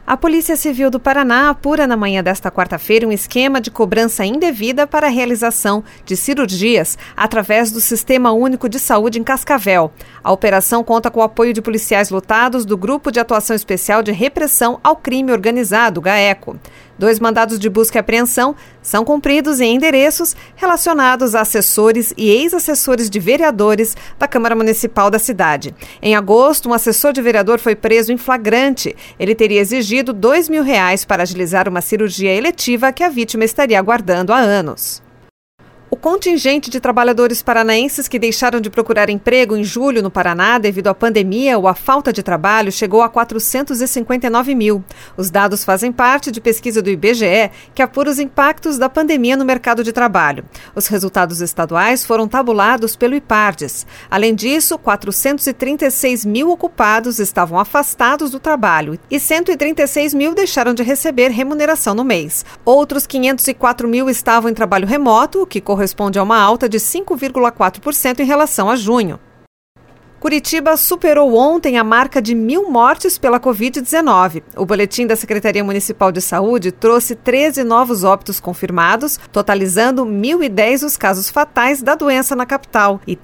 A Polícia Civil do Paraná apura na manhã desta quarta-feira um esquema de cobrança indevida para a realização de cirurgias através do Sistema Único de Saúde em Cascavel. A operação conta com o apoio de policiais lotados do Grupo de Atuação Especial de Repressão ao Crime Organizado, GAECO. 2 mandados de busca e apreensão são cumpridos em endereços relacionados a assessores e ex-assessores de vereadores da Câmara Municipal da cidade. Em agosto, um assessor de vereador foi preso em flagrante. Ele teria exigido R$2.000 para agilizar uma cirurgia eletiva que a vítima estaria aguardando há anos. O contingente de trabalhadores paranaenses que deixaram de procurar emprego em julho no Paraná devido à pandemia ou à falta de trabalho chegou a 459 mil. Os dados fazem parte de pesquisa do IBGE que apura os impactos da pandemia no mercado de trabalho. Os resultados estaduais foram tabulados pelo IPARDES. Além disso, 436 mil ocupados estavam afastados do trabalho e 136 mil deixaram de receber remuneração no mês. Outros 504 mil estavam em trabalho remoto, o que corresponde a uma alta de 5,4% em relação a junho. Curitiba superou ontem a marca de 1.000 mortes pela Covid-19. O boletim da Secretaria Municipal de Saúde trouxe 13 novos óbitos confirmados, totalizando 1.010 os casos fatais da doença na capital e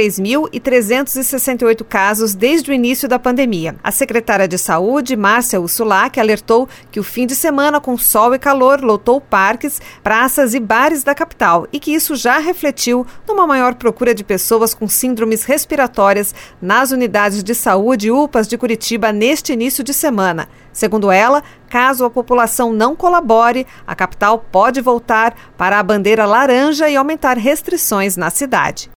33.368 casos desde o início da pandemia. A secretária de Saúde, Márcia Ursulac, alertou que o fim de semana com sol e calor lotou parques, praças e bares da capital e que isso já refletiu numa maior procura de pessoas com síndromes respiratórias nas unidades de saúde e UPAs de Curitiba neste início de semana. Segundo ela, caso a população não colabore, a capital pode voltar para a bandeira laranja e aumentar restrições na cidade.